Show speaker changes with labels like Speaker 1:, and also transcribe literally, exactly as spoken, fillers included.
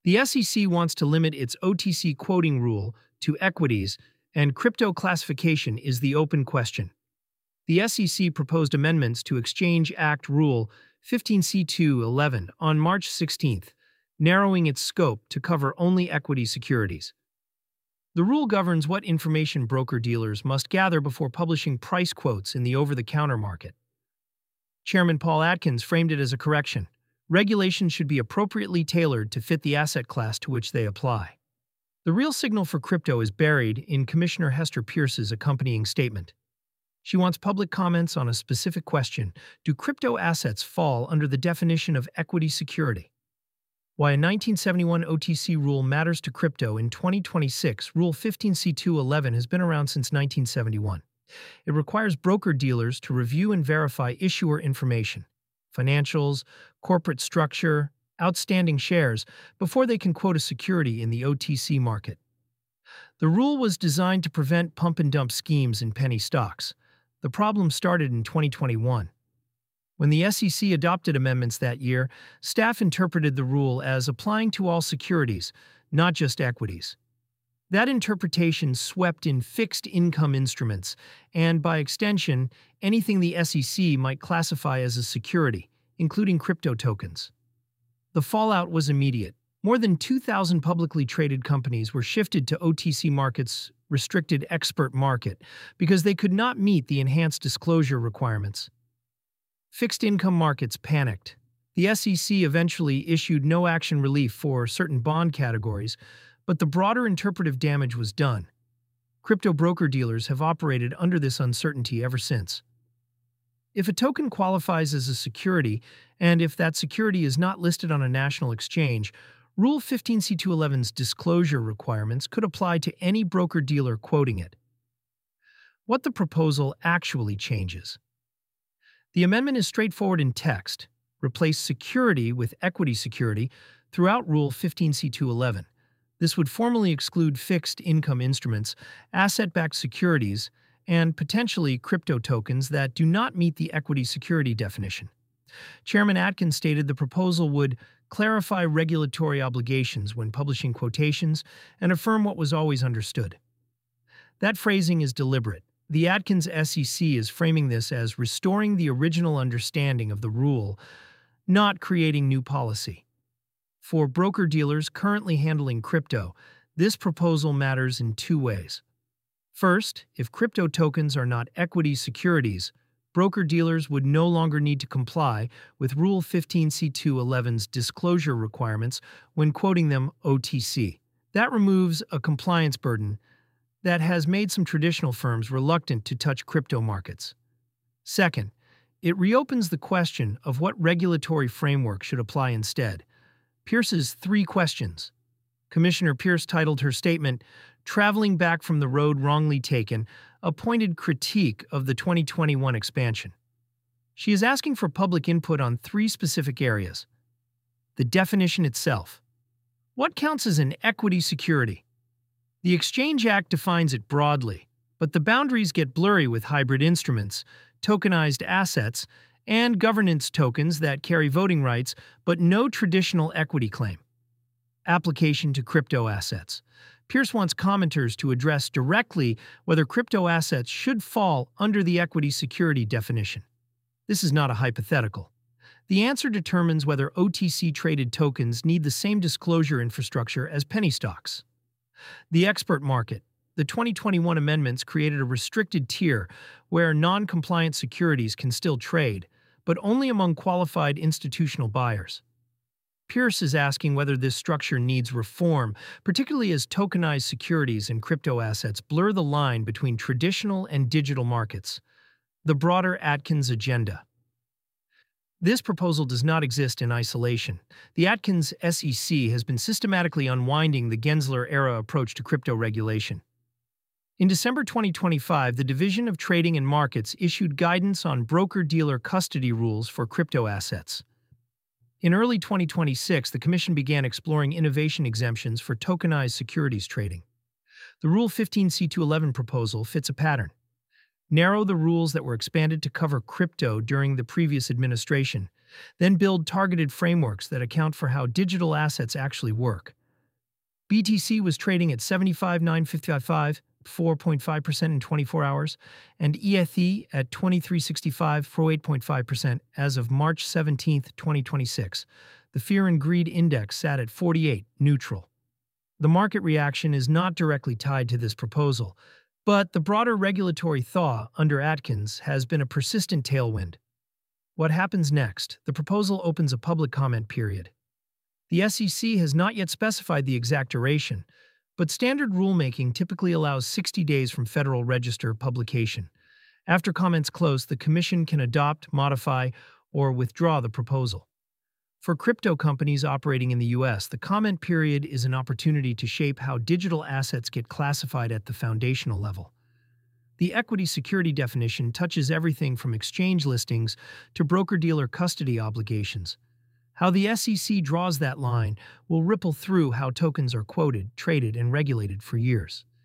Speaker 1: The S E C wants to limit its O T C quoting rule to equities, and crypto classification is the open question. The S E C proposed amendments to Exchange Act Rule fifteen C two eleven on March sixteenth, narrowing its scope to cover only equity securities. The rule governs what information broker-dealers must gather before publishing price quotes in the over-the-counter market. Chairman Paul Atkins framed it as a correction. Regulations should be appropriately tailored to fit the asset class to which they apply. The real signal for crypto is buried in Commissioner Hester Peirce's accompanying statement. She wants public comments on a specific question: do crypto assets fall under the definition of equity security? Why a nineteen seventy-one O T C rule matters to crypto in twenty twenty-six. Rule fifteen C two eleven has been around since nineteen seventy-one. It requires broker-dealers to review and verify issuer information, financials, corporate structure, outstanding shares, before they can quote a security in the O T C market. The rule was designed to prevent pump-and-dump schemes in penny stocks. The problem started in twenty twenty-one. When the S E C adopted amendments that year, staff interpreted the rule as applying to all securities, not just equities. That interpretation swept in fixed income instruments and, by extension, anything the S E C might classify as a security, including crypto tokens. The fallout was immediate. More than two thousand publicly traded companies were shifted to O T C markets' restricted expert market because they could not meet the enhanced disclosure requirements. Fixed income markets panicked. The S E C eventually issued no-action relief for certain bond categories, but the broader interpretive damage was done. Crypto broker-dealers have operated under this uncertainty ever since. If a token qualifies as a security, and if that security is not listed on a national exchange, Rule fifteen C two eleven's disclosure requirements could apply to any broker-dealer quoting it. What the proposal actually changes. The amendment is straightforward in text: replace security with equity security throughout Rule fifteen C two eleven. This would formally exclude fixed income instruments, asset-backed securities, and potentially crypto tokens that do not meet the equity security definition. Chairman Atkins stated the proposal would clarify regulatory obligations when publishing quotations and affirm what was always understood. That phrasing is deliberate. The Atkins S E C is framing this as restoring the original understanding of the rule, not creating new policy. For broker-dealers currently handling crypto, this proposal matters in two ways. First, if crypto tokens are not equity securities, broker-dealers would no longer need to comply with Rule fifteen C two eleven's disclosure requirements when quoting them O T C. That removes a compliance burden that has made some traditional firms reluctant to touch crypto markets. Second, it reopens the question of what regulatory framework should apply instead. Peirce's three questions. Commissioner Peirce titled her statement, "Traveling Back from the Road Wrongly Taken, a Pointed Critique of the twenty twenty-one Expansion." She is asking for public input on three specific areas. The definition itself. What counts as an equity security? The Exchange Act defines it broadly, but the boundaries get blurry with hybrid instruments, tokenized assets, and governance tokens that carry voting rights but no traditional equity claim. Application to crypto assets. Peirce wants commenters to address directly whether crypto assets should fall under the equity security definition. This is not a hypothetical. The answer determines whether O T C-traded tokens need the same disclosure infrastructure as penny stocks. The expert market. The twenty twenty-one amendments created a restricted tier where non-compliant securities can still trade, but only among qualified institutional buyers. Peirce is asking whether this structure needs reform, particularly as tokenized securities and crypto assets blur the line between traditional and digital markets. The broader Atkins agenda. This proposal does not exist in isolation. The Atkins S E C has been systematically unwinding the Gensler-era approach to crypto regulation. In December twenty twenty-five, the Division of Trading and Markets issued guidance on broker-dealer custody rules for crypto assets. In early twenty twenty-six, the Commission began exploring innovation exemptions for tokenized securities trading. The Rule fifteen C two eleven proposal fits a pattern. Narrow the rules that were expanded to cover crypto during the previous administration, then build targeted frameworks that account for how digital assets actually work. B T C was trading at seventy-five thousand nine hundred fifty-five, four point five percent in twenty-four hours, and E T H E at twenty-three sixty-five, eight point five percent as of March seventeenth, twenty twenty-six. The Fear and Greed Index sat at forty-eight, neutral. The market reaction is not directly tied to this proposal, but the broader regulatory thaw under Atkins has been a persistent tailwind. What happens next? The proposal opens a public comment period. The S E C has not yet specified the exact duration, but standard rulemaking typically allows sixty days from Federal Register publication. After comments close, the Commission can adopt, modify, or withdraw the proposal. For crypto companies operating in the U S, the comment period is an opportunity to shape how digital assets get classified at the foundational level. The equity security definition touches everything from exchange listings to broker-dealer custody obligations. How the S E C draws that line will ripple through how tokens are quoted, traded, and regulated for years.